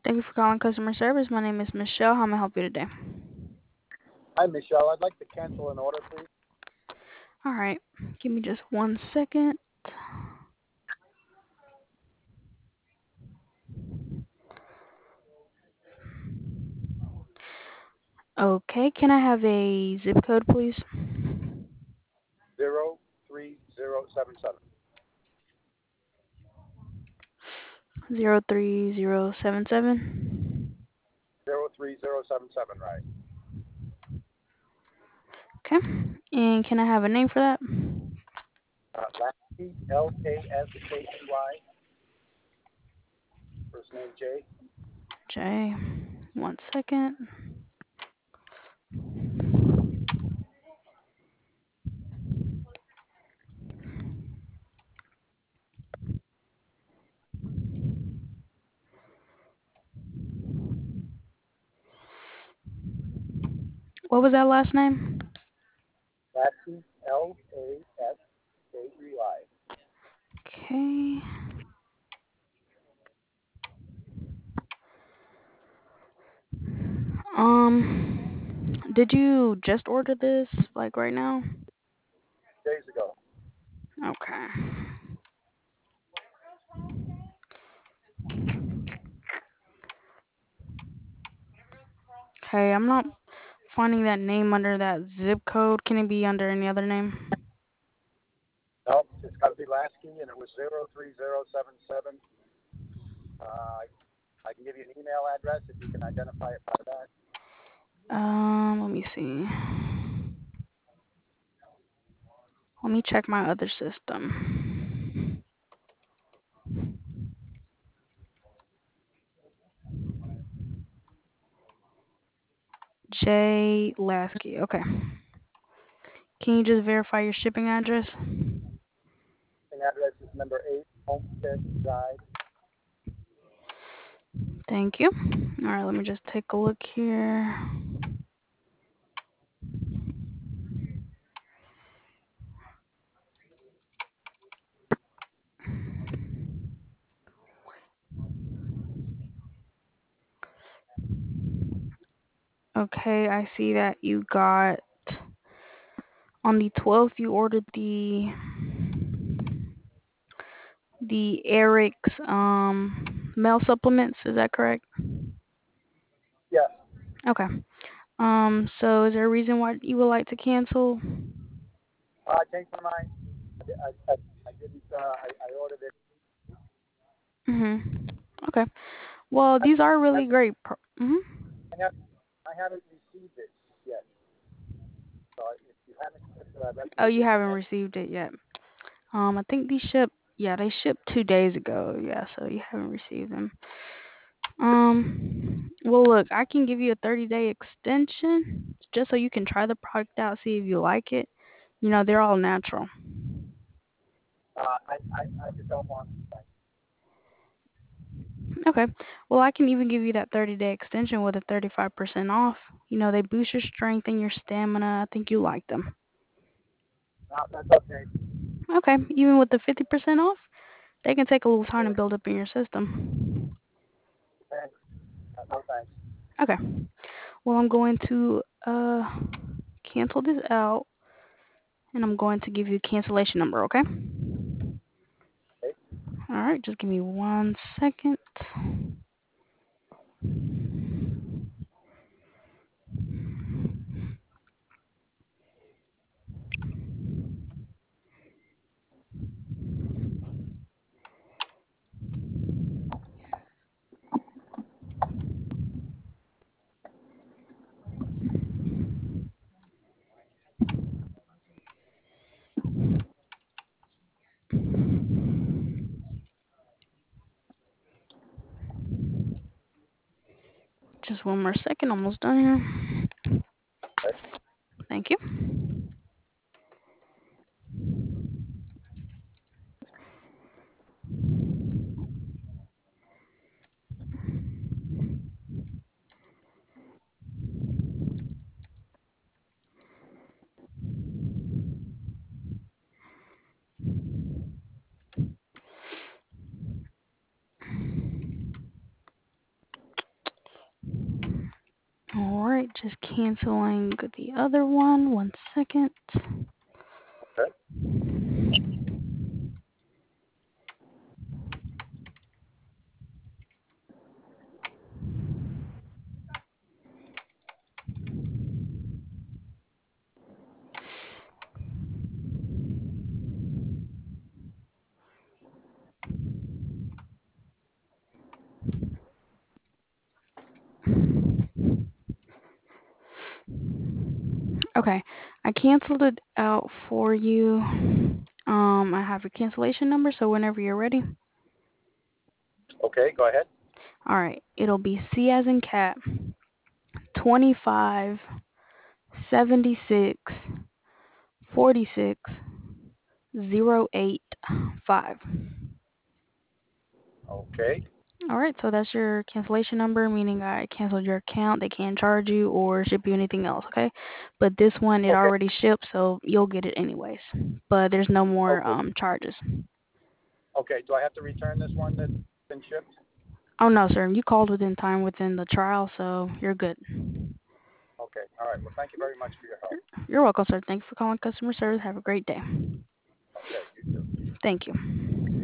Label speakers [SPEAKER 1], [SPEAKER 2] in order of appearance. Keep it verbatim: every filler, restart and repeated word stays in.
[SPEAKER 1] Thank you for calling customer service. My name is Michelle. How may I help you today?
[SPEAKER 2] Hi, Michelle. I'd like to cancel an order, please.
[SPEAKER 1] All right, give me just one second. Okay, can I have a zip code, please?
[SPEAKER 2] Zero three zero seven seven.
[SPEAKER 1] Zero three zero seven seven.
[SPEAKER 2] Zero three zero seven seven. Right.
[SPEAKER 1] Okay, and can I have a name for that?
[SPEAKER 2] Uh, Lasky, L A S K E Y. First name Jay.
[SPEAKER 1] Jay. One second. What was that last name?
[SPEAKER 2] Lasky, L A S K E Y.
[SPEAKER 1] Okay. Um, did you just order this like right now?
[SPEAKER 2] Days ago.
[SPEAKER 1] Okay. Okay, I'm not finding that name under that zip code. Can it be under any other name?
[SPEAKER 2] No, it's got to be Lasky, and it was zero three zero seven seven. Uh, I can give you an email address if you can identify it by that.
[SPEAKER 1] Um, let me see. Let me check my other system. J Lasky. Okay. Can you just verify your shipping address?
[SPEAKER 2] The address is number eight, Homestead Drive.
[SPEAKER 1] Thank you. All right, let me just take a look here. Okay, I see that you got on the twelfth you ordered the the Eric's um mail supplements, is that correct?
[SPEAKER 2] Yes.
[SPEAKER 1] Okay. Um so is there a reason why you would like to cancel?
[SPEAKER 2] Uh, I changed my mind. I, I, I didn't. Uh, I, I ordered it.
[SPEAKER 1] Mhm. Okay. Well,
[SPEAKER 2] I,
[SPEAKER 1] these are
[SPEAKER 2] I,
[SPEAKER 1] really great. Pro- mhm.
[SPEAKER 2] I have. I haven't received it yet. So if you haven't, uh, I'd like you
[SPEAKER 1] Oh,
[SPEAKER 2] to
[SPEAKER 1] you
[SPEAKER 2] give me
[SPEAKER 1] haven't
[SPEAKER 2] that.
[SPEAKER 1] received it yet. Um, I think these ship. Yeah, they shipped two days ago. Yeah, so you haven't received them. Um, well, look, I can give you a thirty day extension just so you can try the product out, see if you like it. You know, they're all natural.
[SPEAKER 2] Uh, I, I, I just don't want.
[SPEAKER 1] Okay. Well, I can even give you that thirty day extension with a thirty-five percent off. You know, they boost your strength and your stamina. I think you like them.
[SPEAKER 2] No, that's okay.
[SPEAKER 1] Okay. Even with the fifty percent off, they can take a little time to
[SPEAKER 2] Okay.
[SPEAKER 1] build up in your system.
[SPEAKER 2] Thanks. Uh, no thanks.
[SPEAKER 1] Okay. Well, I'm going to uh cancel this out and I'm going to give you a cancellation number, okay?
[SPEAKER 2] Okay.
[SPEAKER 1] All right, just give me one second. Just one more second, almost done here.
[SPEAKER 2] Okay.
[SPEAKER 1] Thank you. right, just canceling the other one. One second.
[SPEAKER 2] Okay.
[SPEAKER 1] Okay, I canceled it out for you. Um, I have your cancellation number, so whenever you're ready.
[SPEAKER 2] Okay, go ahead.
[SPEAKER 1] All right, it'll be C as in cat, twenty-five, seventy-six, forty-six, zero eight five.
[SPEAKER 2] Okay.
[SPEAKER 1] All right, so that's your cancellation number, meaning I canceled your account. They can't charge you or ship you anything else, okay? But this one, it
[SPEAKER 2] Okay.
[SPEAKER 1] already shipped, so you'll get it anyways. But there's no more
[SPEAKER 2] Okay.
[SPEAKER 1] um charges.
[SPEAKER 2] Okay. Do I have to return this one that's been shipped?
[SPEAKER 1] Oh, no, sir. You called within time within the trial, so you're good.
[SPEAKER 2] Okay. All right. Well, thank you very much for your help.
[SPEAKER 1] You're welcome, sir. Thank you for calling customer service. Have a great day.
[SPEAKER 2] Okay. You too.
[SPEAKER 1] Thank you.